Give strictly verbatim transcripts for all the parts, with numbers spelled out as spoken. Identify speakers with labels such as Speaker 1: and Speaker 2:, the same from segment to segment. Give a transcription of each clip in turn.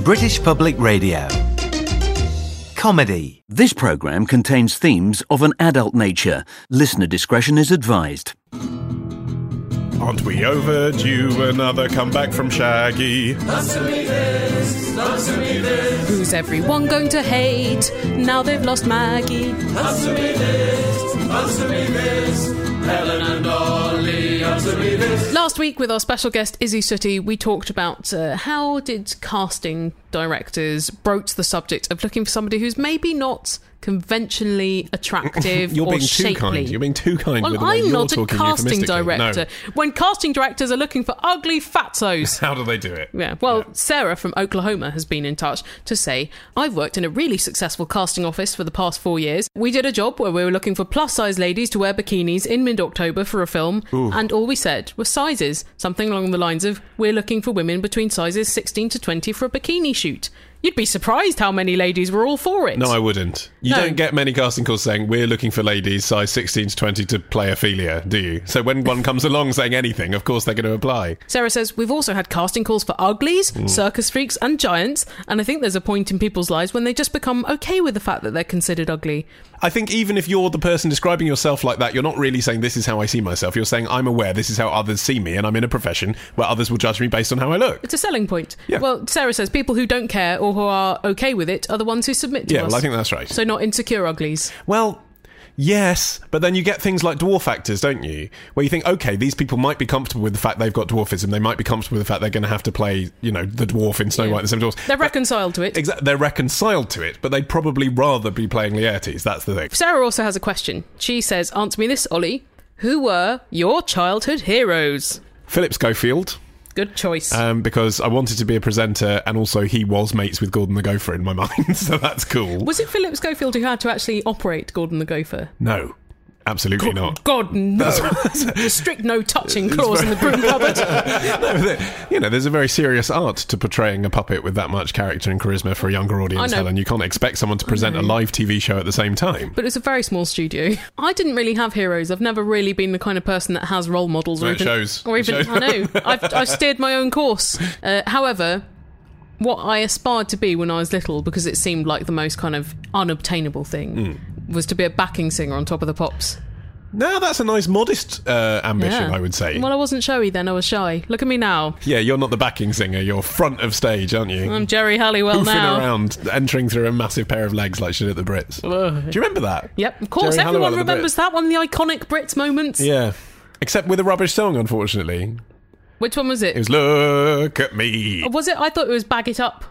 Speaker 1: British Public Radio. Comedy.
Speaker 2: This programme contains themes of an adult nature. Listener discretion is advised.
Speaker 3: Aren't we overdue another comeback from Shaggy?
Speaker 4: Answer me this, answer me this.
Speaker 5: Who's everyone going to hate now they've lost Maggie?
Speaker 4: Answer me this, answer me this. Helen and Ollie, answer me this.
Speaker 5: Last week with our special guest Izzy Sooty, we talked about uh, how did casting directors broach the subject of looking for somebody who's maybe not conventionally attractive
Speaker 3: You're
Speaker 5: or
Speaker 3: being
Speaker 5: shapely.
Speaker 3: too kind. You're being too kind
Speaker 5: well,
Speaker 3: with the way
Speaker 5: I'm
Speaker 3: you're
Speaker 5: not a
Speaker 3: talking
Speaker 5: casting
Speaker 3: euphemistically.
Speaker 5: director.
Speaker 3: No.
Speaker 5: When casting directors are looking for ugly fatzos.
Speaker 3: How do they do it?
Speaker 5: Yeah, well,
Speaker 3: Yeah.
Speaker 5: Sarah from Oklahoma has been in touch to say, I've worked in a really successful casting office for the past four years. We did a job where we were looking for plus-size ladies to wear bikinis in mid-October for a film,
Speaker 3: Ooh.
Speaker 5: and all we said was sizes. Something along the lines of, we're looking for women between sizes sixteen to twenty for a bikini shoot. You'd be surprised how many ladies were all for it.
Speaker 3: No, I wouldn't. You
Speaker 5: No.
Speaker 3: don't get many casting calls saying, we're looking for ladies size sixteen to twenty to play Ophelia, do you? So when one comes along saying anything, of course they're going to apply.
Speaker 5: Sarah says, we've also had casting calls for uglies,
Speaker 3: Mm.
Speaker 5: circus freaks and giants, and I think there's a point in people's lives when they just become okay with the fact that they're considered ugly.
Speaker 3: I think even if you're the person describing yourself like that, you're not really saying this is how I see myself. You're saying I'm aware this is how others see me, and I'm in a profession where others will judge me based on how I look.
Speaker 5: It's a selling point.
Speaker 3: Yeah.
Speaker 5: Well, Sarah says people who don't care or who are okay with it are the ones who submit to
Speaker 3: Yeah,
Speaker 5: us.
Speaker 3: well, I think that's right.
Speaker 5: So not insecure uglies.
Speaker 3: Well, yes, but then you get things like dwarf actors, don't you? Where you think, okay, these people might be comfortable with the fact they've got dwarfism. They might be comfortable with the fact they're going to have to play, you know, the dwarf in Snow
Speaker 5: Yeah.
Speaker 3: White and the Seven Dwarfs.
Speaker 5: They're reconciled to it.
Speaker 3: Exactly, they're reconciled to it, but they'd probably rather be playing Laertes. That's the thing.
Speaker 5: Sarah also has a question. She says, answer me this, Ollie. Who were your childhood heroes?
Speaker 3: Philip Schofield.
Speaker 5: Good choice.
Speaker 3: Um, because I wanted to be a presenter, and also he was mates with Gordon the Gopher in my mind, so that's cool.
Speaker 5: Was it Philip Schofield who had to actually operate Gordon the Gopher?
Speaker 3: No, absolutely not.
Speaker 5: God, no. Strict no touching clause in the broom cupboard.
Speaker 3: No, there- you know, there's a very serious art to portraying a puppet with that much character and charisma for a younger audience,
Speaker 5: I know.
Speaker 3: Helen. You can't expect someone to present a live T V show at the same time.
Speaker 5: But it's a very small studio. I didn't really have heroes. I've never really been the kind of person that has role models. Or
Speaker 3: No, it
Speaker 5: even,
Speaker 3: shows.
Speaker 5: Or
Speaker 3: It
Speaker 5: even,
Speaker 3: shows.
Speaker 5: I know. I've, I've steered my own course. Uh, however, what I aspired to be when I was little, because it seemed like the most kind of unobtainable thing,
Speaker 3: Hmm.
Speaker 5: was to be a backing singer on Top of the Pops.
Speaker 3: No, that's a nice, modest uh, ambition,
Speaker 5: Yeah.
Speaker 3: I would say.
Speaker 5: Well, I wasn't showy then. I was shy. Look at me now.
Speaker 3: Yeah, you're not the backing singer. You're front of stage, aren't you?
Speaker 5: I'm Jerry Halliwell
Speaker 3: Hoofing
Speaker 5: now.
Speaker 3: around, entering through a massive pair of legs like she did at the Brits.
Speaker 5: Ugh.
Speaker 3: Do you remember that?
Speaker 5: Yep, of course.
Speaker 3: Jerry Halliwell
Speaker 5: Everyone
Speaker 3: at the
Speaker 5: remembers
Speaker 3: Brits.
Speaker 5: that one of the iconic Brits moments.
Speaker 3: Yeah. Except with a rubbish song, unfortunately.
Speaker 5: Which one was it?
Speaker 3: It was Look at Me.
Speaker 5: Or was it? I thought it was Bag It Up.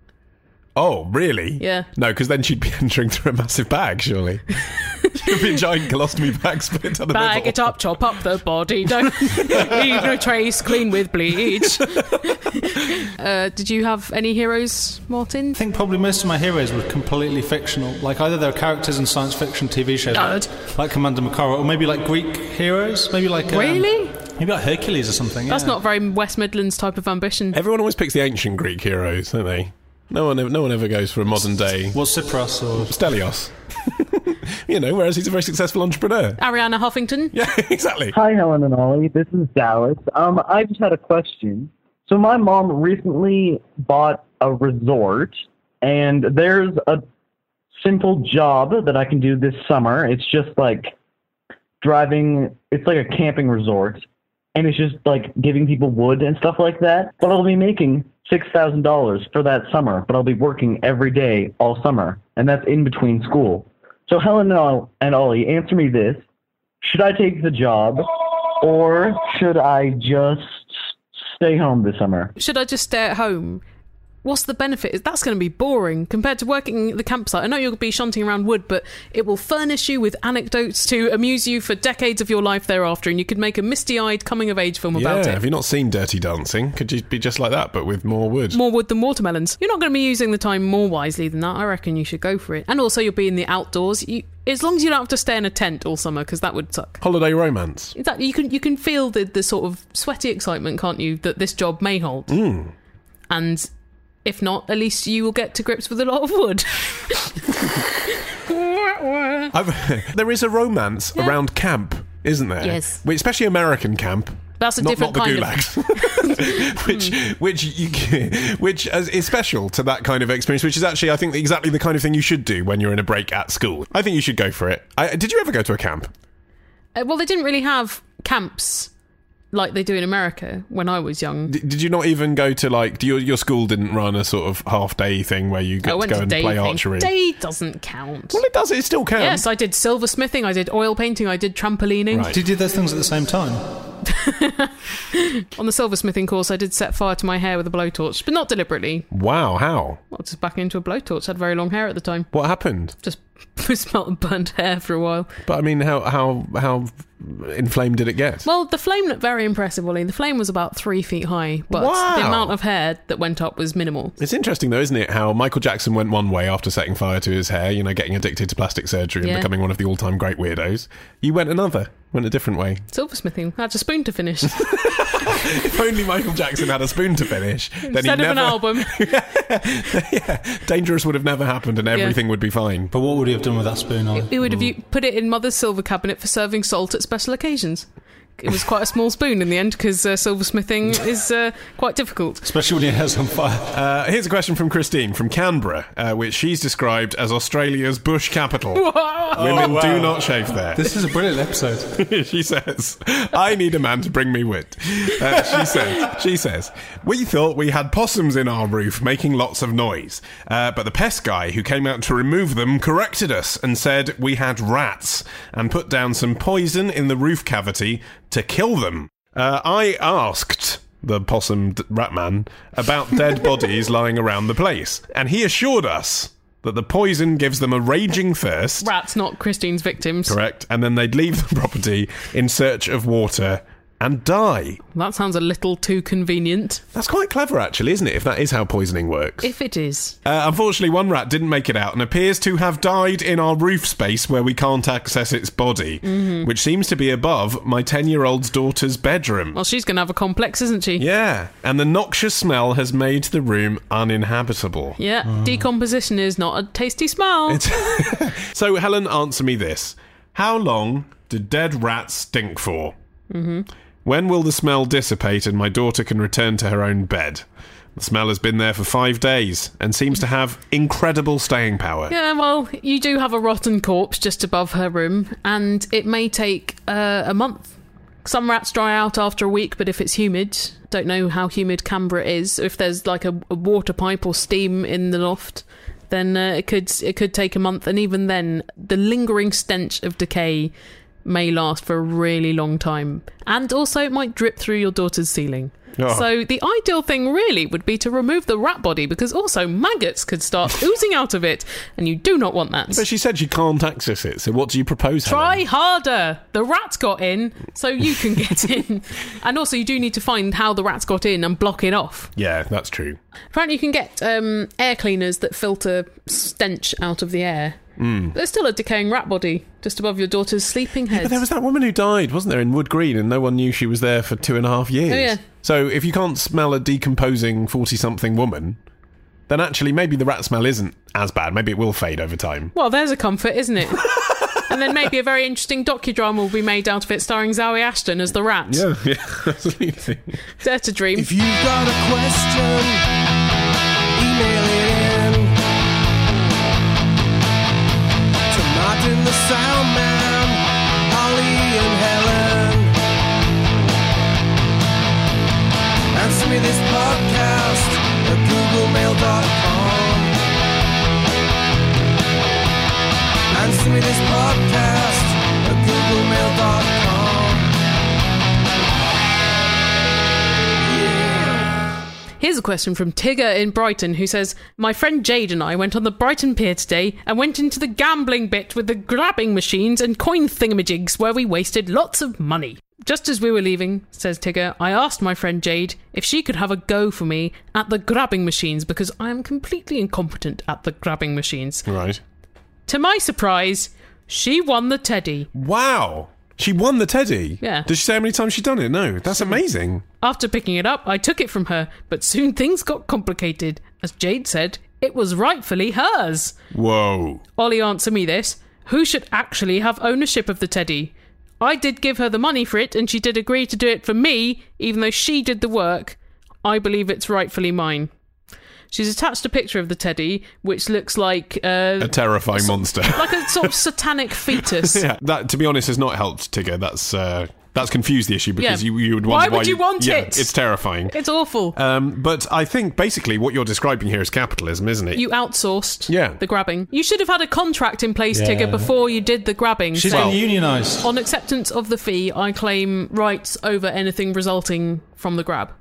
Speaker 3: Oh, really?
Speaker 5: Yeah.
Speaker 3: No, because then she'd be entering through a massive bag, surely. She'd be a giant colostomy bag split down the
Speaker 5: Bag
Speaker 3: middle.
Speaker 5: it up, chop up the body, don't leave no trace, clean with bleach. uh, did you have any heroes, Martin?
Speaker 6: I think probably most of my heroes were completely fictional. Like either they're characters in science fiction T V shows,
Speaker 5: Good.
Speaker 6: like, like Commander Makara, or maybe like Greek heroes. Maybe like um,
Speaker 5: Really?
Speaker 6: maybe like Hercules or something.
Speaker 5: That's
Speaker 6: yeah.
Speaker 5: not very West Midlands type of ambition.
Speaker 3: Everyone always picks the ancient Greek heroes, don't they? No one, no one ever goes for a modern day
Speaker 6: Was Cypros or
Speaker 3: Stelios. You know, whereas he's a very successful entrepreneur.
Speaker 5: Ariana Huffington?
Speaker 3: Yeah, exactly.
Speaker 7: Hi, Helen and Ollie. This is Dallas. Um, I just had a question. So my mom recently bought a resort, and there's a simple job that I can do this summer. It's just like driving. It's like a camping resort, and it's just like giving people wood and stuff like that. But I'll be making six thousand dollars for that summer, but I'll be working every day all summer, and that's in between school. So Helen and Ollie, answer me this. Should I take the job, or should I just stay home this summer?
Speaker 5: Should I just stay at home? What's the benefit? That's going to be boring compared to working at the campsite. I know you'll be shunting around wood, but it will furnish you with anecdotes to amuse you for decades of your life thereafter, and you could make a misty-eyed coming-of-age film
Speaker 3: Yeah,
Speaker 5: about it.
Speaker 3: have you not seen Dirty Dancing? Could you be just like that, but with more wood?
Speaker 5: More wood than watermelons. You're not going to be using the time more wisely than that. I reckon you should go for it. And also, you'll be in the outdoors. You, as long as you don't have to stay in a tent all summer, because that would suck.
Speaker 3: Holiday romance.
Speaker 5: Exactly. You can you can feel the the sort of sweaty excitement, can't you, that this job may hold.
Speaker 3: Mm.
Speaker 5: And if not, at least you will get to grips with a lot of wood.
Speaker 3: I've, there is a romance
Speaker 5: Yeah.
Speaker 3: around camp, isn't there?
Speaker 5: Yes.
Speaker 3: Well, especially American camp.
Speaker 5: That's a
Speaker 3: not,
Speaker 5: different
Speaker 3: not the
Speaker 5: kind
Speaker 3: gulags. which, which, you, which is special to that kind of experience, which is actually, I think, exactly the kind of thing you should do when you're in a break at school. I think you should go for it. I, did you ever go to a camp?
Speaker 5: Uh, well, they didn't really have camps like they do in America when I was young.
Speaker 3: D- did you not even go to, like, do your, your school didn't run a sort of half-day thing where you get
Speaker 5: I
Speaker 3: to
Speaker 5: went
Speaker 3: go
Speaker 5: to
Speaker 3: and
Speaker 5: day
Speaker 3: play
Speaker 5: thing.
Speaker 3: archery?
Speaker 5: Day doesn't count.
Speaker 3: Well, it does. It still counts.
Speaker 5: Yes, I did silversmithing, I did oil painting, I did trampolining.
Speaker 3: Right.
Speaker 6: Did you do those things at the same time?
Speaker 5: On the silversmithing course, I did set fire to my hair with a blowtorch, but not deliberately.
Speaker 3: Wow, how?
Speaker 5: Well, just back into a blowtorch. I had very long hair at the time.
Speaker 3: What happened?
Speaker 5: Just smelt of burnt hair for a while.
Speaker 3: But I mean, how how how inflamed did it get?
Speaker 5: Well, the flame looked very impressive, Ollie. The flame was about three feet high, but
Speaker 3: Wow.
Speaker 5: the amount of hair that went up was minimal.
Speaker 3: It's interesting, though, isn't it, how Michael Jackson went one way after setting fire to his hair, you know, getting addicted to plastic surgery and
Speaker 5: Yeah.
Speaker 3: becoming one of the all-time great weirdos. You went another, went a different way.
Speaker 5: Silversmithing. I had a spoon to finish.
Speaker 3: If only Michael Jackson had a spoon to finish, then he
Speaker 5: Instead of
Speaker 3: never...
Speaker 5: an album.
Speaker 3: yeah, Dangerous would have never happened and everything would be fine.
Speaker 6: But what would he have done with that spoon, Ollie?
Speaker 5: He would have u- put it in Mother's silver cabinet for serving salt at special occasions. It was quite a small spoon in the end because uh, silversmithing is uh, quite difficult.
Speaker 6: Especially when your hair's on fire.
Speaker 3: Uh, here's a question from Christine from Canberra, uh, which she's described as Australia's bush capital. Women
Speaker 6: wow.
Speaker 3: do not shave there.
Speaker 6: This is a brilliant episode.
Speaker 3: She says, I need a man to bring me wit. Uh, she says, she says, we thought we had possums in our roof making lots of noise, uh, but the pest guy who came out to remove them corrected us and said we had rats and put down some poison in the roof cavity to kill them. Uh, I asked the possum d- rat man about dead bodies lying around the place, and he assured us that the poison gives them a raging thirst.
Speaker 5: Rats, not Christine's victims.
Speaker 3: Correct. And then they'd leave the property in search of water and die.
Speaker 5: That sounds a little too convenient.
Speaker 3: That's quite clever, actually, isn't it, if that is how poisoning works?
Speaker 5: If it is.
Speaker 3: Uh, unfortunately, one rat didn't make it out and appears to have died in our roof space where we can't access its body,
Speaker 5: Mm-hmm.
Speaker 3: which seems to be above my ten-year-old's daughter's bedroom.
Speaker 5: Well, she's going to have a complex, isn't she?
Speaker 3: Yeah, and the noxious smell has made the room uninhabitable.
Speaker 5: Yeah, decomposition is not a tasty smell.
Speaker 3: So, Helen, answer me this. How long do dead rats stink for?
Speaker 5: Mm-hmm.
Speaker 3: When will the smell dissipate and my daughter can return to her own bed? The smell has been there for five days and seems to have incredible staying power.
Speaker 5: Yeah, well, you do have a rotten corpse just above her room, and it may take uh, a month. Some rats dry out after a week, but if it's humid, don't know how humid Canberra is. If there's like a, a water pipe or steam in the loft, then uh, it could it could take a month, and even then, the lingering stench of decay may last for a really long time. And also it might drip through your daughter's ceiling.
Speaker 3: Oh.
Speaker 5: So the ideal thing really would be to remove the rat body, because also maggots could start oozing out of it, and you do not want that.
Speaker 3: But she said she can't access it, so what do you propose,
Speaker 5: Try
Speaker 3: Helen?
Speaker 5: harder. The rats got in, so you can get in. And also you do need to find how the rats got in and block it off.
Speaker 3: Yeah, that's true.
Speaker 5: Apparently you can get um, air cleaners that filter stench out of the air.
Speaker 3: Mm.
Speaker 5: There's still a decaying rat body just above your daughter's sleeping head.
Speaker 3: But there was that woman who died, wasn't there, in Wood Green, and no one knew she was there for two and a half years.
Speaker 5: Oh, yeah.
Speaker 3: So if you can't smell a decomposing forty-something woman, then actually maybe the rat smell isn't as bad. Maybe it will fade over time.
Speaker 5: Well, there's a comfort, isn't it? And then maybe a very interesting docudrama will be made out of it, starring Zoe Ashton as the rat.
Speaker 3: Yeah, yeah, absolutely.
Speaker 5: Dare to dream.
Speaker 4: If you've got a question, email it in to Martin the Sound Man, Holly and Helen. Answer me this podcast at googlemail dot com. Answer me this podcast at googlemail dot com. Yeah.
Speaker 5: Here's a question from Tigger in Brighton, who says, my friend Jade and I went on the Brighton Pier today and went into the gambling bit with the grabbing machines and coin thingamajigs where we wasted lots of money. Just as we were leaving, says Tigger, I asked my friend Jade if she could have a go for me at the grabbing machines, because I am completely incompetent at the grabbing machines.
Speaker 3: Right.
Speaker 5: To my surprise, she won the teddy.
Speaker 3: Wow. She won the teddy?
Speaker 5: Yeah.
Speaker 3: Did she say how many times she'd done it? No. That's amazing.
Speaker 5: After picking it up, I took it from her, but soon things got complicated. As Jade said, it was rightfully hers.
Speaker 3: Whoa.
Speaker 5: Ollie, answer me this. Who should actually have ownership of the teddy? I did give her the money for it, and she did agree to do it for me, even though she did the work. I believe it's rightfully mine. She's attached a picture of the teddy, which looks like... Uh,
Speaker 3: a terrifying
Speaker 5: so,
Speaker 3: monster.
Speaker 5: Like a sort of satanic fetus.
Speaker 3: Yeah, that, to be honest, has not helped Tigger. That's uh, that's confused the issue, because
Speaker 5: Yeah.
Speaker 3: you, you would
Speaker 5: Why
Speaker 3: wonder why...
Speaker 5: would you want
Speaker 3: yeah,
Speaker 5: it?
Speaker 3: It's terrifying.
Speaker 5: It's awful.
Speaker 3: Um, but I think, basically, what you're describing here is capitalism, isn't it?
Speaker 5: You outsourced
Speaker 3: Yeah.
Speaker 5: the grabbing. You should have had a contract in place,
Speaker 6: Yeah.
Speaker 5: Tigger, before you did the grabbing.
Speaker 6: She's
Speaker 5: So,
Speaker 6: been unionised.
Speaker 5: on acceptance of the fee, I claim rights over anything resulting from the grab.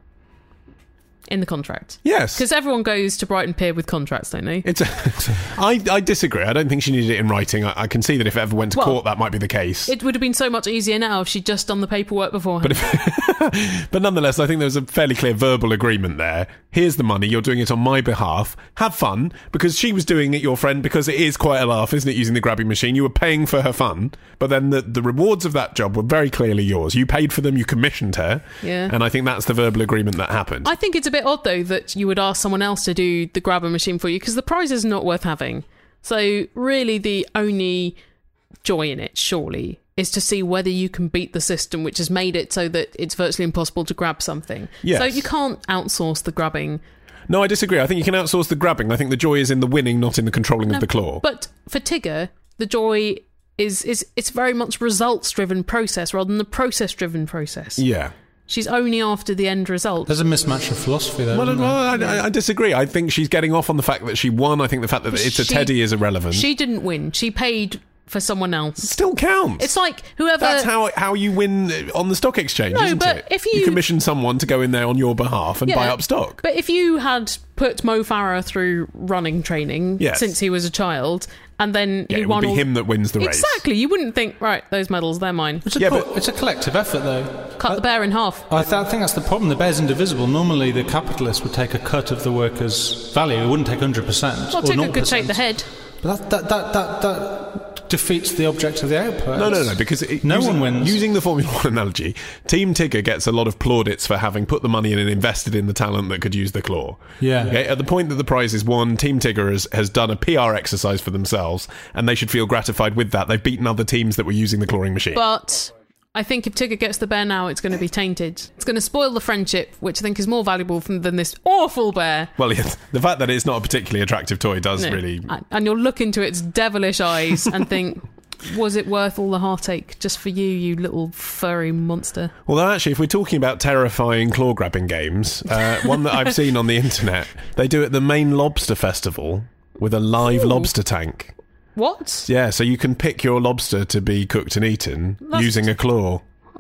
Speaker 5: In the contract.
Speaker 3: Yes.
Speaker 5: Because everyone goes to Brighton Pier with contracts, don't they?
Speaker 3: It's a, I, I disagree. I don't think she needed it in writing. I, I can see that if it ever went to
Speaker 5: Well,
Speaker 3: court, that might be the case.
Speaker 5: It would have been so much easier now if she'd just done the paperwork beforehand.
Speaker 3: But, if, but nonetheless, I think there was a fairly clear verbal agreement there. Here's the money. You're doing it on my behalf. Have fun. Because she was doing it, your friend, because it is quite a laugh, isn't it, using the grabbing machine? You were paying for her fun. But then the, the rewards of that job were very clearly yours. You paid for them. You commissioned her.
Speaker 5: Yeah.
Speaker 3: And I think that's the verbal agreement that happened.
Speaker 5: I think it's a bit odd, though, that you would ask someone else to do the grabber machine for you, because the prize is not worth having. So really the only joy in it, surely, is to see whether you can beat the system which has made it so that it's virtually impossible to grab something.
Speaker 3: Yes.
Speaker 5: So you can't outsource the grabbing.
Speaker 3: No, I disagree. I think you can outsource the grabbing. I think the joy is in the winning, not in the controlling
Speaker 5: No,
Speaker 3: of the claw.
Speaker 5: But for Tigger, the joy is, is it's very much results-driven process rather than the process-driven process.
Speaker 3: Yeah.
Speaker 5: She's only after the end result.
Speaker 6: There's a mismatch of philosophy there.
Speaker 3: Well,
Speaker 6: isn't
Speaker 3: well
Speaker 6: there?
Speaker 3: I, I, I disagree. I think she's getting off on the fact that she won. I think the fact that it's a
Speaker 5: She-
Speaker 3: teddy is irrelevant.
Speaker 5: She didn't win. She paid for someone else.
Speaker 3: Still counts.
Speaker 5: It's like whoever...
Speaker 3: That's how how you win on the stock exchange,
Speaker 5: No,
Speaker 3: isn't
Speaker 5: but
Speaker 3: it?
Speaker 5: if you-
Speaker 3: commission someone to go in there on your behalf and
Speaker 5: Yeah,
Speaker 3: buy up stock.
Speaker 5: But if you had put Mo Farah through running training
Speaker 3: Yes.
Speaker 5: since he was a child, and then
Speaker 3: Yeah,
Speaker 5: he
Speaker 3: it
Speaker 5: won
Speaker 3: would be
Speaker 5: all...
Speaker 3: him that wins the race.
Speaker 5: Exactly. You wouldn't think, right, those medals, they're mine.
Speaker 6: It's a,
Speaker 3: Yeah,
Speaker 6: co-
Speaker 3: but-
Speaker 6: it's a collective effort, though.
Speaker 5: Cut the bear in half.
Speaker 6: I, th- I think that's the problem. The bear's indivisible. Normally, the capitalist would take a cut of the worker's value. It wouldn't take one hundred percent.
Speaker 5: Well,
Speaker 6: or
Speaker 5: Tigger
Speaker 6: zero
Speaker 5: could
Speaker 6: percent.
Speaker 5: take the head.
Speaker 6: But that, that, that, that, that defeats the object of the output.
Speaker 3: No, no, no, because it,
Speaker 6: no
Speaker 3: using,
Speaker 6: one wins.
Speaker 3: Using the Formula One analogy, Team Tigger gets a lot of plaudits for having put the money in and invested in the talent that could use the claw.
Speaker 6: Yeah.
Speaker 3: Okay, at the point that the prize is won, Team Tigger has, has done a P R exercise for themselves, and they should feel gratified with that. They've beaten other teams that were using the clawing machine.
Speaker 5: But I think if Tigger gets the bear now, it's going to be tainted. It's going to spoil the friendship, which I think is more valuable from, than this awful bear.
Speaker 3: Well, yes, the fact that it's not a particularly attractive toy does
Speaker 5: No.
Speaker 3: really...
Speaker 5: And- And you'll look into its devilish eyes and think, was it worth all the heartache just for you, you little furry monster?
Speaker 3: Although, actually, if we're talking about terrifying claw-grabbing games, uh, one that I've seen on the internet, they do at the Maine Lobster Festival with a live
Speaker 5: Ooh.
Speaker 3: lobster tank.
Speaker 5: What?
Speaker 3: Yeah, so you can pick your lobster to be cooked and eaten
Speaker 5: That's-
Speaker 3: using a claw.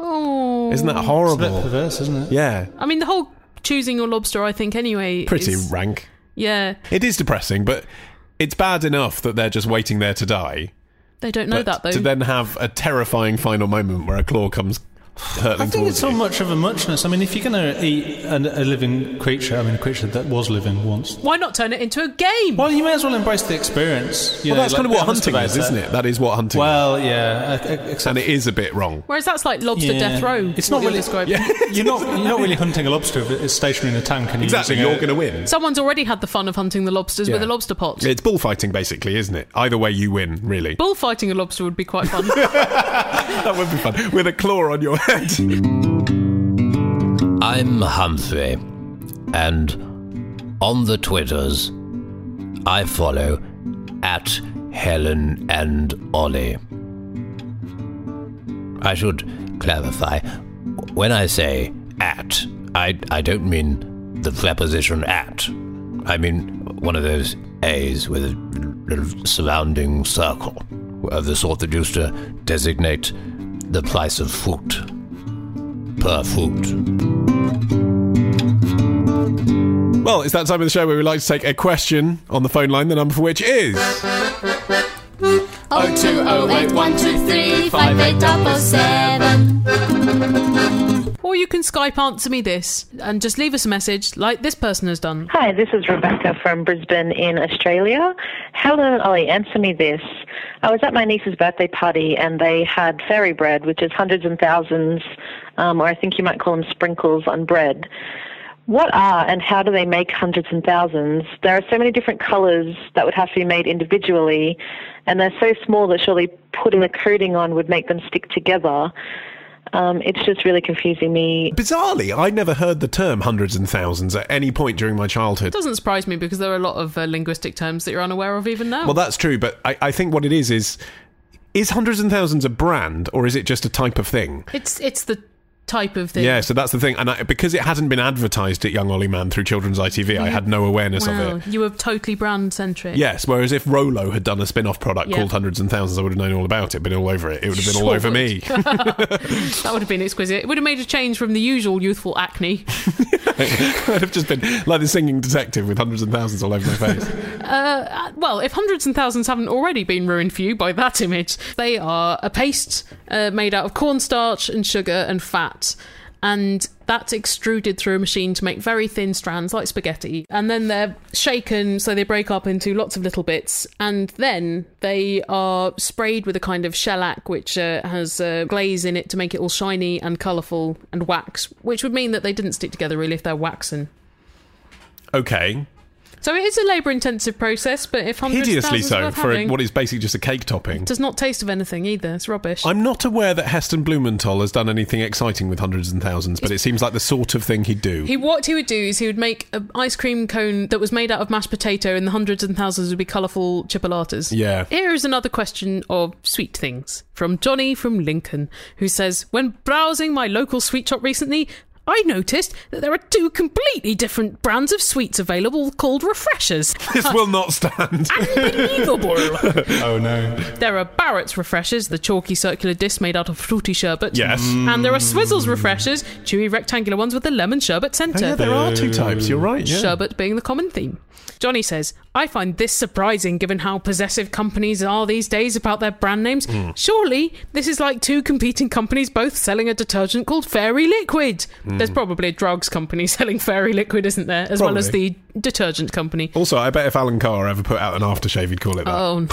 Speaker 5: Oh.
Speaker 3: Isn't that
Speaker 6: It's a bit
Speaker 3: horrible?
Speaker 6: perverse, isn't it?
Speaker 3: Yeah,
Speaker 5: I mean, the whole choosing your lobster, I think, anyway.
Speaker 3: pretty
Speaker 5: is,
Speaker 3: rank.
Speaker 5: Yeah.
Speaker 3: It is depressing, but it's bad enough that they're just waiting there to die.
Speaker 5: They don't know
Speaker 3: But
Speaker 5: that, though.
Speaker 3: to then have a terrifying final moment where a claw comes hurtling
Speaker 6: I think
Speaker 3: towards
Speaker 6: it's so
Speaker 3: you.
Speaker 6: much of a muchness. I mean, if you're going to eat a, a living creature, I mean, a creature that was living once,
Speaker 5: Why not turn it into a game?
Speaker 6: well, you may as well embrace the experience. You
Speaker 3: Well,
Speaker 6: know,
Speaker 3: that's
Speaker 6: like
Speaker 3: kind of what
Speaker 6: be honest
Speaker 3: hunting
Speaker 6: about
Speaker 3: is, isn't it? That is what hunting is.
Speaker 6: Well, yeah, uh, uh, except
Speaker 3: And it is a bit wrong.
Speaker 5: Whereas that's like lobster
Speaker 6: yeah.
Speaker 5: death row.
Speaker 6: It's
Speaker 5: what
Speaker 6: not
Speaker 5: you're
Speaker 6: really
Speaker 5: describing.
Speaker 6: You're not. You're not really hunting a lobster if it's stationary in a tank. And you're
Speaker 3: Exactly,
Speaker 6: using
Speaker 3: you're
Speaker 6: a-
Speaker 3: going to win.
Speaker 5: Someone's already had the fun of hunting the lobsters with
Speaker 3: Yeah.
Speaker 5: a lobster pot.
Speaker 3: It's bullfighting, basically, isn't it? Either way, you win, really.
Speaker 5: Bullfighting a lobster would be quite fun.
Speaker 3: That would be fun. With a claw on your head.
Speaker 1: I'm Humphrey, and on the Twitters, I follow at Helen and Ollie. I should clarify, when I say at, I, I don't mean the preposition at. I mean one of those A's with a little surrounding circle, of the sort that used to designate the price of fruit. Per fruit.
Speaker 3: Well, it's that time of the show where we like to take a question on the phone line, the number for which is...
Speaker 8: oh two oh eight one two three five eight double seven.
Speaker 5: Or you can Skype answer me this and just leave us a message like this person has done.
Speaker 9: Hi, this is Rebecca from Brisbane in Australia. Helen and Ollie, answer me this. I was at my niece's birthday party and they had fairy bread, which is hundreds and thousands, um, or I think you might call them sprinkles on bread. what are and how do they make hundreds and thousands? There are so many different colours that would have to be made individually, and they're so small that surely putting a coating on would make them stick together. Um, it's just really confusing me.
Speaker 3: Bizarrely, I never heard the term hundreds and thousands at any point during my childhood.
Speaker 5: It doesn't surprise me because there are a lot of uh, linguistic terms that you're unaware of even now.
Speaker 3: Well, that's true, but I, I think what it is is, is hundreds and thousands a brand, or is it just a type of thing?
Speaker 5: It's it's the type of thing.
Speaker 3: Yeah, so that's the thing. And I, because it hadn't been advertised at Young Ollie Man through Children's I T V, I had no awareness
Speaker 5: wow,
Speaker 3: of it.
Speaker 5: You were totally brand-centric.
Speaker 3: Yes, whereas if Rolo had done a spin-off product
Speaker 5: Yeah.
Speaker 3: called Hundreds and Thousands, I would have known all about it, been all over it. It would have been
Speaker 5: Sure
Speaker 3: all over
Speaker 5: would.
Speaker 3: me.
Speaker 5: That would have been exquisite. It would have made a change from the usual youthful acne.
Speaker 3: I'd have just been like the singing detective with hundreds and thousands all over my face.
Speaker 5: Uh, well, if hundreds and thousands haven't already been ruined for you by that image, they are a paste uh, made out of cornstarch and sugar and fat. And that's extruded through a machine to make very thin strands like spaghetti. And then they're shaken so they break up into lots of little bits. And then they are sprayed with a kind of shellac which uh, has uh, glaze in it to make it all shiny and colourful and wax, which would mean that they didn't stick together really if they're waxen.
Speaker 3: Okay.
Speaker 5: So it is a labour-intensive process, but if hundreds of
Speaker 3: Hideously
Speaker 5: thousands
Speaker 3: so,
Speaker 5: worth
Speaker 3: for
Speaker 5: having,
Speaker 3: what is basically just a cake topping.
Speaker 5: it does not taste of anything either. It's rubbish.
Speaker 3: I'm not aware that Heston Blumenthal has done anything exciting with hundreds and thousands, but it seems like the sort of thing he'd do.
Speaker 5: He what he would do is he would make an ice cream cone that was made out of mashed potato, and the hundreds and thousands would be colourful chipolatas.
Speaker 3: Yeah.
Speaker 5: Here is another question of sweet things from Johnny from Lincoln, who says, when browsing my local sweet shop recently, I noticed that there are two completely different brands of sweets available called Refreshers.
Speaker 3: This will not stand.
Speaker 5: Unbelievable.
Speaker 6: Oh no.
Speaker 5: There are Barrett's Refreshers, the chalky circular disc made out of fruity sherbet.
Speaker 3: Yes.
Speaker 5: And there are Swizzles Refreshers, chewy rectangular ones with the lemon sherbet
Speaker 3: Oh,
Speaker 5: centre.
Speaker 3: yeah, there are two types, you're right. Yeah.
Speaker 5: Sherbet being the common theme. Johnny says, I find this surprising given how possessive companies are these days about their brand names.
Speaker 3: Mm.
Speaker 5: Surely this is like two competing companies both selling a detergent called Fairy Liquid.
Speaker 3: Mm.
Speaker 5: There's probably a drugs company selling Fairy Liquid, isn't there? As well as the detergent company.
Speaker 3: Also, I bet if Alan Carr ever put out an aftershave, he'd call it that.
Speaker 5: Oh,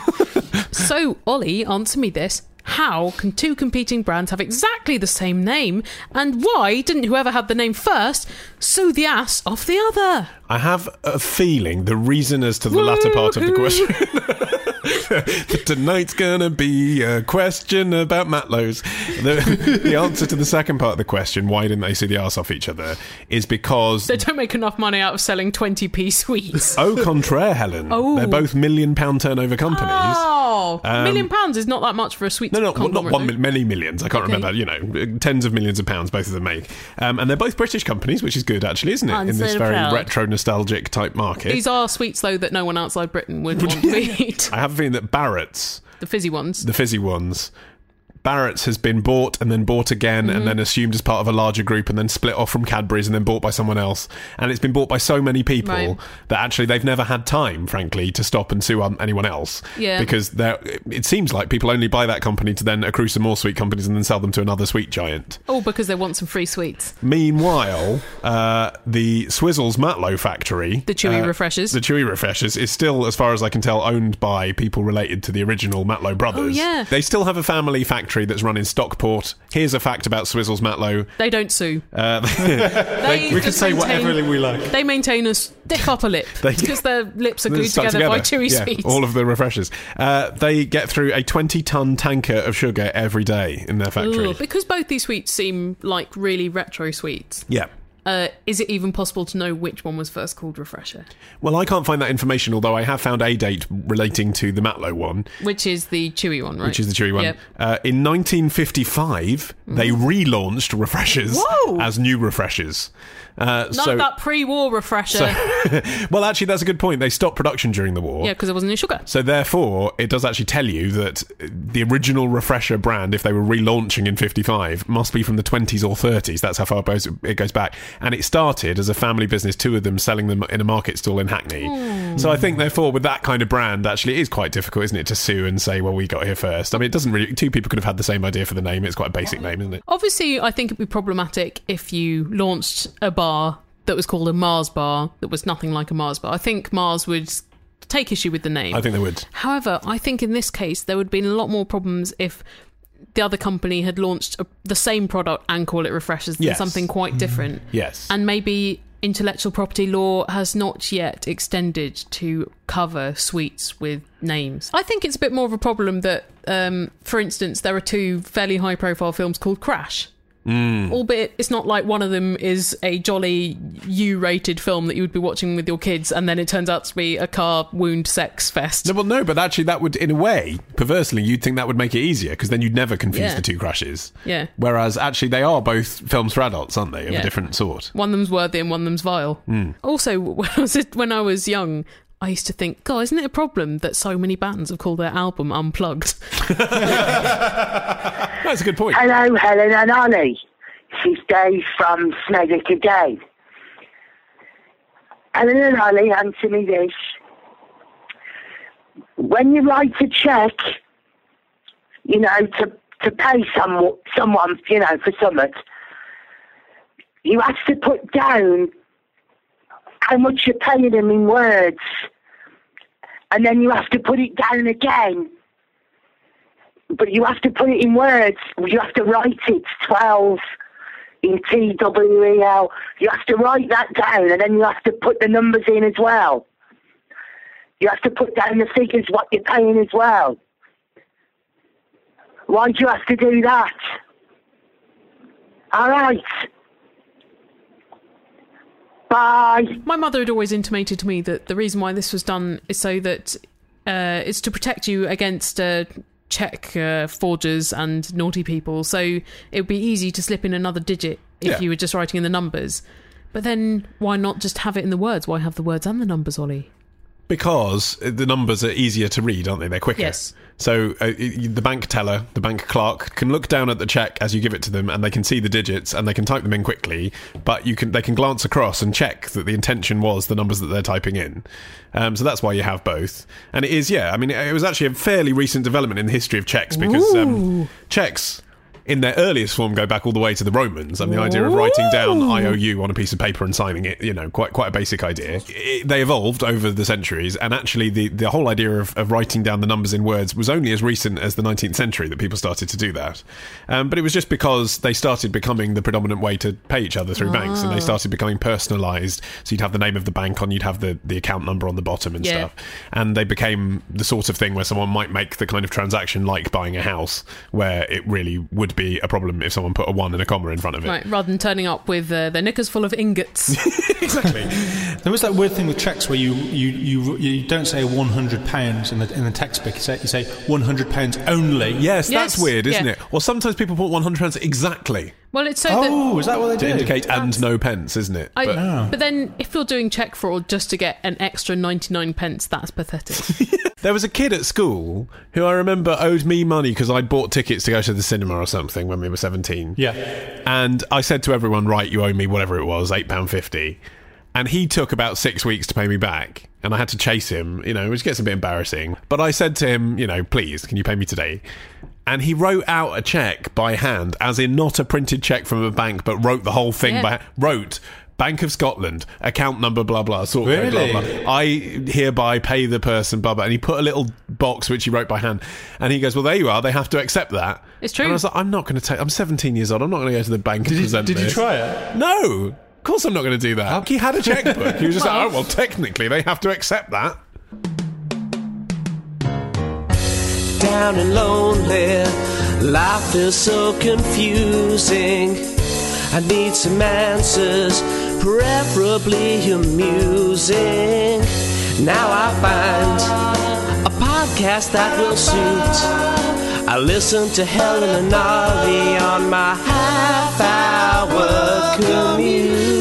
Speaker 5: no. So, Ollie, answer me this. How can two competing brands have exactly the same name? And why didn't whoever had the name first sue the ass off the other?
Speaker 3: I have a feeling the reason as to the latter part of the question... Tonight's gonna be a question about Matlows. The, the answer to the second part of the question, why didn't they sue the arse off each other, is because...
Speaker 5: They don't make enough money out of selling twenty p sweets.
Speaker 3: Au contraire, Helen.
Speaker 5: Oh.
Speaker 3: They're both million pound turnover companies.
Speaker 5: Oh, a
Speaker 3: Um,
Speaker 5: million pounds is not that much for a sweets
Speaker 3: No, no, well, not
Speaker 5: conglomerate,
Speaker 3: one,
Speaker 5: though.
Speaker 3: mil- many millions. I can't
Speaker 5: Okay.
Speaker 3: remember, you know, tens of millions of pounds both of them make. Um, and they're both British companies, which is good, actually, isn't it?
Speaker 5: I'm
Speaker 3: In this
Speaker 5: so
Speaker 3: very
Speaker 5: proud.
Speaker 3: retro, nostalgic type market.
Speaker 5: These are sweets, though, that no one outside Britain would want to eat.
Speaker 3: I have a feeling that Barrett's,
Speaker 5: The fizzy ones.
Speaker 3: the fizzy ones, Barrett's has been bought and then bought again
Speaker 5: Mm-hmm.
Speaker 3: and then assumed as part of a larger group and then split off from Cadbury's and then bought by someone else. And it's been bought by so many people
Speaker 5: Right.
Speaker 3: that actually they've never had time, frankly, to stop and sue um, anyone else.
Speaker 5: Yeah.
Speaker 3: Because they're- it seems like people only buy that company to then accrue some more sweet companies and then sell them to another sweet giant.
Speaker 5: All because they want some free sweets.
Speaker 3: Meanwhile, uh, the Swizzles Matlow factory...
Speaker 5: The Chewy
Speaker 3: uh,
Speaker 5: Refreshers.
Speaker 3: The Chewy Refreshers is still, as far as I can tell, owned by people related to the original Matlow brothers.
Speaker 5: Oh, yeah.
Speaker 3: They still have a family factory that's run in Stockport. Here's a fact about Swizzles Matlow.
Speaker 5: They don't sue.
Speaker 3: Uh,
Speaker 5: They
Speaker 6: We can
Speaker 5: just
Speaker 6: say
Speaker 5: maintain-
Speaker 6: whatever we like.
Speaker 5: They maintain a stiff upper lip
Speaker 3: They-
Speaker 5: because their lips are
Speaker 3: They're
Speaker 5: glued
Speaker 3: stuck
Speaker 5: together, by chewy
Speaker 3: Yeah,
Speaker 5: sweets.
Speaker 3: all of the refreshers. Uh, they get through a twenty-ton tanker of sugar every day in their factory.
Speaker 5: Ugh, because both these sweets seem like really retro sweets.
Speaker 3: Yeah.
Speaker 5: Uh, is it even possible to know which one was first called Refresher?
Speaker 3: Well, I can't find that information, although I have found a date relating to the Matlow one.
Speaker 5: Which is the chewy one, right?
Speaker 3: Which is the chewy one.
Speaker 5: Yep.
Speaker 3: Uh, in nineteen fifty-five, they relaunched Refreshers
Speaker 5: Whoa!
Speaker 3: as new Refreshers. Uh,
Speaker 5: Not
Speaker 3: so,
Speaker 5: that pre-war Refresher.
Speaker 3: so well, actually, that's a good point. They stopped production during the war.
Speaker 5: Yeah, because there wasn't any sugar.
Speaker 3: So therefore, it does actually tell you that the original Refresher brand, if they were relaunching in fifty-five, must be from the twenties or thirties. That's how far it goes back. And it started as a family business, two of them selling them in a market stall in Hackney.
Speaker 5: Mm.
Speaker 3: So I think, therefore, with that kind of brand, actually, it is quite difficult, isn't it, to sue and say, well, we got here first. I mean, it doesn't really... Two people could have had the same idea for the name. It's quite a basic name, isn't it?
Speaker 5: Obviously, I think it'd be problematic if you launched a bar that was called a Mars bar that was nothing like a Mars bar. I think Mars would take issue with the name.
Speaker 3: I think they would.
Speaker 5: However, I think in this case, there would have been a lot more problems if the other company had launched a, the same product and call it Refreshers than
Speaker 3: Yes.
Speaker 5: something quite different.
Speaker 3: Yes.
Speaker 5: And maybe intellectual property law has not yet extended to cover sweets with names. I think it's a bit more of a problem that, um, for instance, there are two fairly high-profile films called Crash.
Speaker 3: Mm.
Speaker 5: Albeit it's not like one of them is a jolly U-rated film that you would be watching with your kids, and then it turns out to be a car wound sex fest.
Speaker 3: No, well, no, but actually that would, in a way, perversely, you'd think that would make it easier, because then you'd never confuse
Speaker 5: Yeah.
Speaker 3: the two Crashes.
Speaker 5: Yeah.
Speaker 3: Whereas, actually, they are both films for adults, aren't they, of
Speaker 5: Yeah.
Speaker 3: a different sort.
Speaker 5: One of them's worthy and one of them's vile.
Speaker 3: Mm.
Speaker 5: Also, when I was when I was young, I used to think, God, isn't it a problem that so many bands have called their album Unplugged?
Speaker 3: That's a good point.
Speaker 10: Hello, Helen and Ollie. This is Dave from Smedic again. Helen and Ollie, answer me this. When you write a cheque, you know, to, to pay some, someone, you know, for something, you have to put down how much you're paying them in words. And then you have to put it down again. But you have to put it in words. You have to write it twelve in T W E L. You have to write that down, and then you have to put the numbers in as well. You have to put down the figures, what you're paying as well. Why do you have to do that? All right. Bye.
Speaker 5: My mother had always intimated to me that the reason why this was done is so that uh, it's to protect you against uh, check uh, forgers and naughty people. So it would be easy to slip in another digit if
Speaker 3: Yeah.
Speaker 5: you were just writing in the numbers. But then why not just have it in the words? Why have the words and the numbers, Ollie?
Speaker 3: Because the numbers are easier to read, aren't they? They're quicker.
Speaker 5: Yes.
Speaker 3: So uh, the bank teller, the bank clerk, can look down at the cheque as you give it to them, and they can see the digits and they can type them in quickly. But you can they can glance across and check that the intention was the numbers that they're typing in. Um, so that's why you have both. And it is, yeah. I mean, it was actually a fairly recent development in the history of cheques, because um, cheques, in their earliest form, go back all the way to the Romans, and the idea of writing down I O U on a piece of paper and signing it, you know, quite quite a basic idea. It, they evolved over the centuries, and actually the, the whole idea of, of writing down the numbers in words was only as recent as the nineteenth century that people started to do that. Um, but it was just because they started becoming the predominant way to pay each other through
Speaker 5: Ah.
Speaker 3: banks, and they started becoming personalised. So you'd have the name of the bank on, you'd have the, the account number on the bottom and
Speaker 5: Yeah.
Speaker 3: stuff. And they became the sort of thing where someone might make the kind of transaction like buying a house, where it really would be a problem if someone put a one and a comma in front of it.
Speaker 5: Right, rather than turning up with uh, their knickers full of ingots.
Speaker 3: Exactly.
Speaker 6: There was that weird thing with cheques where you, you, you, you don't say one hundred pounds in the in the textbook. You say you say one hundred pounds only.
Speaker 3: Yes,
Speaker 5: Yes,
Speaker 3: that's weird, isn't
Speaker 5: yeah.
Speaker 3: it? Or sometimes people put one hundred pounds exactly
Speaker 5: Well, it's so
Speaker 6: Oh,
Speaker 5: that...
Speaker 6: is that what they
Speaker 3: to
Speaker 6: do?
Speaker 3: indicate and no pence, isn't it?
Speaker 5: I,
Speaker 3: But
Speaker 5: But then, if you're doing check fraud just to get an extra ninety-nine pence, that's pathetic.
Speaker 3: there was a kid at school who I remember owed me money because I'd bought tickets to go to the cinema or something when we were seventeen.
Speaker 6: Yeah.
Speaker 3: And I said to everyone, right, you owe me whatever it was, eight pounds fifty. And he took about six weeks to pay me back. And I had to chase him, you know, which gets a bit embarrassing. But I said to him, you know, please, can you pay me today? And he wrote out a cheque by hand, as in not a printed cheque from a bank, but wrote the whole thing
Speaker 5: Yeah.
Speaker 3: by wrote Bank of Scotland, account number, blah, blah, sort code,
Speaker 6: Really?
Speaker 3: blah, blah. I hereby pay the person, blah, blah. And he put a little box which he wrote by hand. And he goes, well, there you are. They have to accept that.
Speaker 5: It's true.
Speaker 3: And I was like, I'm not going to take... I'm seventeen years old. I'm not going to go to the bank
Speaker 6: Did
Speaker 3: and
Speaker 6: you,
Speaker 3: present
Speaker 6: did you
Speaker 3: this.
Speaker 6: try it?
Speaker 3: No. Of course I'm not going to do that. He had a checkbook. He was just
Speaker 5: Well-
Speaker 3: like, oh, well, technically, they have to accept that.
Speaker 11: Down and lonely, life is so confusing. I need some answers, preferably amusing. Now I find a podcast that will suit. I listen to Helen and Ollie on my half-hour commute.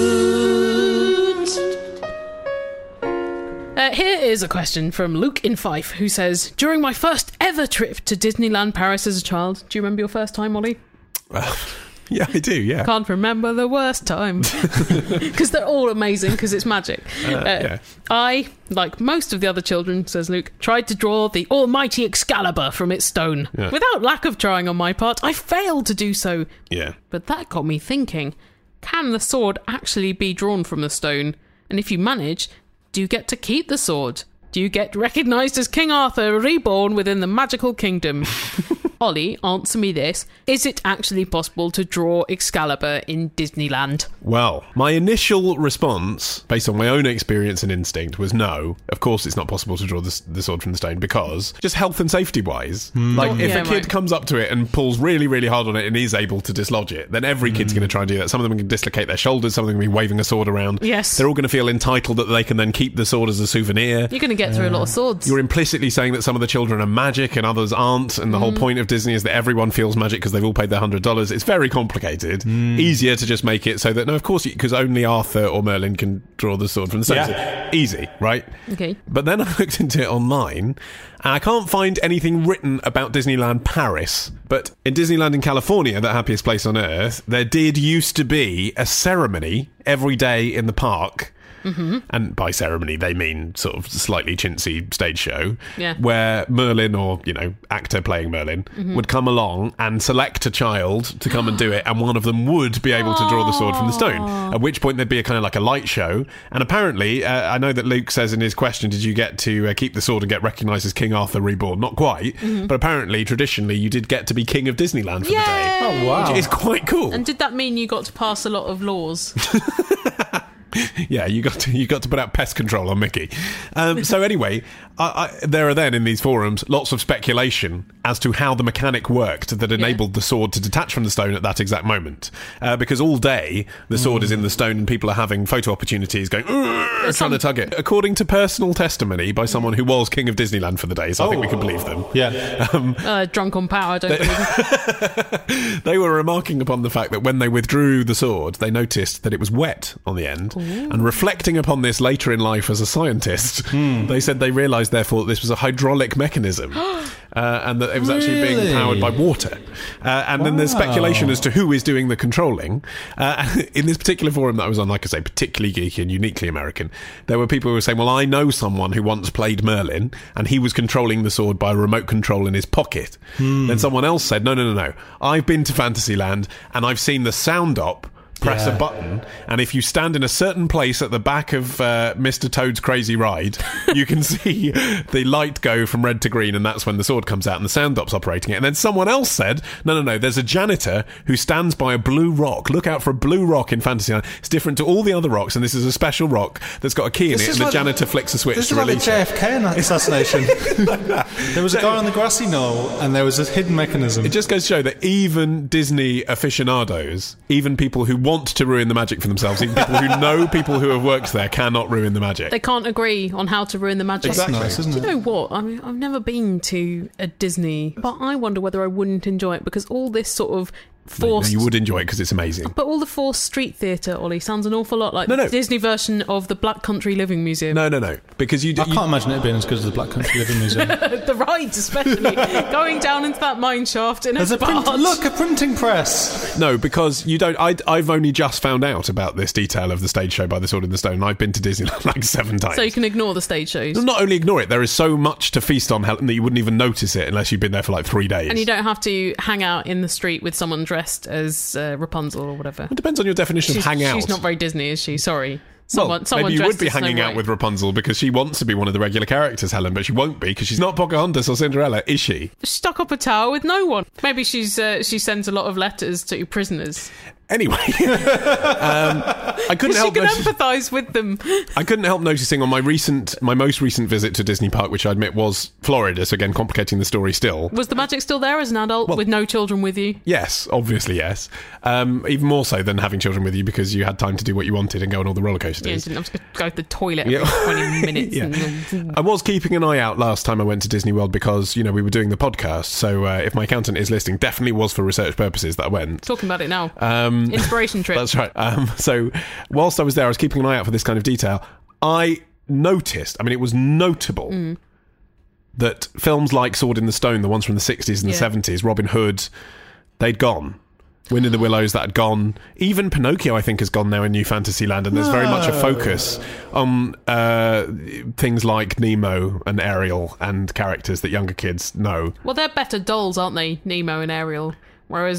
Speaker 5: Uh, here is a question from Luke in Fife, who says, during my first ever trip to Disneyland Paris as a child... Do you remember your first time, Ollie?
Speaker 3: Yeah, I do, yeah.
Speaker 5: Can't remember the worst time. Because they're all amazing, because it's magic.
Speaker 3: Uh,
Speaker 5: Uh,
Speaker 3: yeah.
Speaker 5: I, like most of the other children, says Luke, tried to draw the almighty Excalibur from its stone.
Speaker 3: Yeah.
Speaker 5: Without lack of trying on my part, I failed to do so.
Speaker 3: Yeah.
Speaker 5: But that got me thinking, can the sword actually be drawn from the stone? And if you manage, do you get to keep the sword? Do you get recognised as King Arthur, reborn within the magical kingdom? Ollie, answer me this. Is it actually possible to draw Excalibur in Disneyland?
Speaker 3: Well, my initial response, based on my own experience and instinct, was no. Of course it's not possible to draw the, the sword from the stone, because just health and safety wise, mm. like if
Speaker 5: yeah,
Speaker 3: a kid
Speaker 5: right.
Speaker 3: comes up to it and pulls really, really hard on it and is able to dislodge it, then every kid's mm. going to try and do that. Some of them can dislocate their shoulders, some of them can be waving a sword around.
Speaker 5: Yes.
Speaker 3: They're all going to feel entitled that they can then keep the sword as a souvenir.
Speaker 5: You're going to get through a lot of swords.
Speaker 3: You're implicitly saying that some of the children are magic and others aren't, and the mm. whole point of Disney is that everyone feels magic because they've all paid their one hundred dollars. It's very complicated. Mm. Easier to just make it so that, no, of course, because only Arthur or Merlin can draw the sword from the stone.
Speaker 6: Yeah.
Speaker 3: So easy, right?
Speaker 5: Okay.
Speaker 3: But then I looked into it online, and I can't find anything written about Disneyland Paris. But in Disneyland in California, the happiest place on earth, there did used to be a ceremony every day in the park. Mm-hmm. And by ceremony they mean sort of slightly chintzy stage show,
Speaker 5: yeah.
Speaker 3: where Merlin, or you know, actor playing Merlin, mm-hmm. would come along and select a child to come and do it, and one of them would be able to draw the sword from the stone, at which point there'd be a kind of like a light show. And apparently uh, I know that Luke says in his question, did you get to uh, keep the sword and get recognised as King Arthur Reborn? Not quite, mm-hmm. but apparently traditionally you did get to be king of Disneyland for
Speaker 5: Yay!
Speaker 3: the day.
Speaker 6: Oh wow,
Speaker 3: which is quite cool.
Speaker 5: And did that mean you got to pass a lot of laws?
Speaker 3: Yeah, you got to you got to put out pest control on Mickey. Um, so anyway, I, I, there are then in these forums lots of speculation as to how the mechanic worked that enabled yeah. the sword to detach from the stone at that exact moment. Uh, because all day the sword mm. is in the stone and people are having photo opportunities going, trying some... to tug it. According to personal testimony by someone who was king of Disneyland for the day, so oh. I think we can believe them.
Speaker 6: Yeah,
Speaker 3: um,
Speaker 5: uh, drunk on power. I don't
Speaker 3: they,
Speaker 5: believe.
Speaker 3: They were remarking upon the fact that when they withdrew the sword, they noticed that it was wet on the end. Ooh. And reflecting upon this later in life as a scientist, mm. they said they realised therefore that this was a hydraulic mechanism. Uh, and that it was actually
Speaker 6: really?
Speaker 3: being powered by water. Uh, and wow. then there's speculation as to who is doing the controlling. Uh, in this particular forum that I was on, like I say, particularly geeky and uniquely American, there were people who were saying, well, I know someone who once played Merlin, and he was controlling the sword by a remote control in his pocket. Hmm. Then someone else said, no, no, no, no. I've been to Fantasyland, and I've seen the sound op press yeah. a button, and if you stand in a certain place at the back of uh, Mister Toad's Crazy Ride, you can see the light go from red to green, and that's when the sword comes out and the sound op's operating it. And then someone else said, no, no, no, there's a janitor who stands by a blue rock. Look out for a blue rock in Fantasyland. It's different to all the other rocks, and this is a special rock that's got a key in
Speaker 6: this
Speaker 3: it, and the
Speaker 6: like,
Speaker 3: janitor flicks a switch
Speaker 6: this
Speaker 3: to
Speaker 6: is
Speaker 3: release
Speaker 6: like the J F K
Speaker 3: it.
Speaker 6: assassination. There was a guy on the grassy knoll, and there was a hidden mechanism.
Speaker 3: It just goes to show that even Disney aficionados, even people who want to ruin the magic for themselves, even people who know people who have worked there, cannot ruin the magic.
Speaker 5: They can't agree on how to ruin the magic.
Speaker 3: Exactly.
Speaker 6: Nice, isn't it?
Speaker 5: Do you know what? I mean, I've never been to a Disney, but I wonder whether I wouldn't enjoy it, because all this sort of forced...
Speaker 3: No, you would enjoy it because it's amazing.
Speaker 5: But all the forced street theatre, Ollie, sounds an awful lot like
Speaker 3: no, no.
Speaker 5: the Disney version of the Black Country Living Museum.
Speaker 3: No, no, no. Because you... Do,
Speaker 6: I can't
Speaker 3: you,
Speaker 6: imagine it being as good as the Black Country Living Museum.
Speaker 5: The rides, especially. Going down into that mine shaft in
Speaker 6: There's
Speaker 5: a,
Speaker 6: a print,
Speaker 5: barge.
Speaker 6: Look, a printing press!
Speaker 3: No, because you don't... I, I've only just found out about this detail of the stage show by the Sword in the Stone, and I've been to Disneyland like seven times.
Speaker 5: So you can ignore the stage shows?
Speaker 3: Not only ignore it, there is so much to feast on, Helen, that you wouldn't even notice it unless you've been there for like three days.
Speaker 5: And you don't have to hang out in the street with someone dressed as uh, Rapunzel or whatever.
Speaker 3: It depends on your definition
Speaker 5: she's,
Speaker 3: of hang out.
Speaker 5: She's not very Disney, is she? Sorry. Someone,
Speaker 3: well,
Speaker 5: someone
Speaker 3: maybe you would be
Speaker 5: as
Speaker 3: hanging
Speaker 5: Snow
Speaker 3: out
Speaker 5: White.
Speaker 3: with Rapunzel because she wants to be one of the regular characters, Helen, but she won't be because she's not Pocahontas or Cinderella, is she?
Speaker 5: Stuck up a tower with no one. Maybe she's uh, she sends a lot of letters to prisoners.
Speaker 3: Anyway, um, I couldn't help.
Speaker 5: She can
Speaker 3: notice-
Speaker 5: empathise with them.
Speaker 3: I couldn't help noticing on my recent, my most recent visit to Disney Park, which I admit was Florida, so again complicating the story still.
Speaker 5: Was the magic still there as an adult
Speaker 3: well,
Speaker 5: with no children with you?
Speaker 3: Yes, obviously yes. Um, even more so than having children with you because you had time to do what you wanted and go on all the roller coasters.
Speaker 5: Yeah, you didn't have to go to the toilet
Speaker 3: Yeah.
Speaker 5: every twenty minutes.
Speaker 3: Yeah.
Speaker 5: And...
Speaker 3: I was keeping an eye out last time I went to Disney World because, you know, we were doing the podcast, so uh, if my accountant is listening, definitely was for research purposes that I went.
Speaker 5: Talking about it now.
Speaker 3: Um,
Speaker 5: Inspiration trip.
Speaker 3: That's right. Um, so whilst I was there, I was keeping an eye out for this kind of detail. I noticed, I mean, it was notable mm. that films like Sword in the Stone, the ones from the sixties and
Speaker 5: yeah.
Speaker 3: the seventies, Robin Hood, they'd gone. Wind in the Willows, that had gone. Even Pinocchio, I think, has gone now in New Fantasyland, and there's very much a focus on uh, things like Nemo and Ariel and characters that younger kids know.
Speaker 5: Well, they're better dolls, aren't they? Nemo and Ariel. Whereas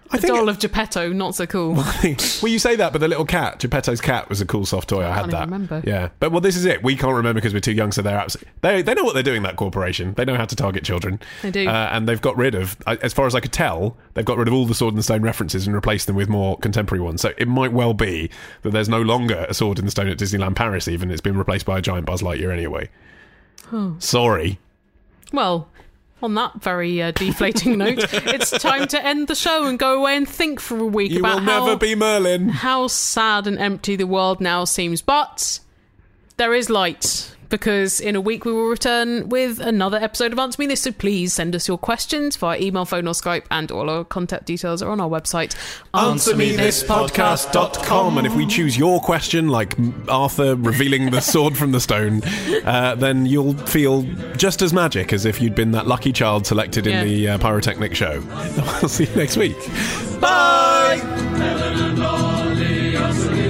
Speaker 3: I
Speaker 5: the
Speaker 3: think
Speaker 5: doll
Speaker 3: it-
Speaker 5: of Geppetto, not so cool.
Speaker 3: Well, you say that, but the little cat, Geppetto's cat, was a cool soft toy. I,
Speaker 5: I
Speaker 3: had
Speaker 5: can't
Speaker 3: that.
Speaker 5: even remember.
Speaker 3: Yeah, but well, this is it. We can't remember because we're too young, so they're absolutely they they know what they're doing. That corporation, they know how to target children.
Speaker 5: They do,
Speaker 3: uh, and they've got rid of, as far as I could tell, they've got rid of all the Sword in the Stone references and replaced them with more contemporary ones. So it might well be that there's no longer a Sword in the Stone at Disneyland Paris. Even it's been replaced by a giant Buzz Lightyear anyway.
Speaker 5: Oh.
Speaker 3: Sorry.
Speaker 5: Well, on that very uh, deflating note, it's time to end the show and go away and think for a week
Speaker 3: You
Speaker 5: about
Speaker 3: will
Speaker 5: how,
Speaker 3: never be Merlin.
Speaker 5: how sad and empty the world now seems. But there is light, because in a week we will return with another episode of Answer Me This. So please send us your questions via email, phone or Skype, and all our contact details are on our website,
Speaker 3: answer me this podcast dot com. And if we choose your question, like Arthur revealing the sword from the stone, uh, then you'll feel just as magic as if you'd been that lucky child selected in
Speaker 5: Yeah.
Speaker 3: the uh, Pyrotechnic show. I'll see you next week. Bye!
Speaker 4: Helen and Ollie, answer me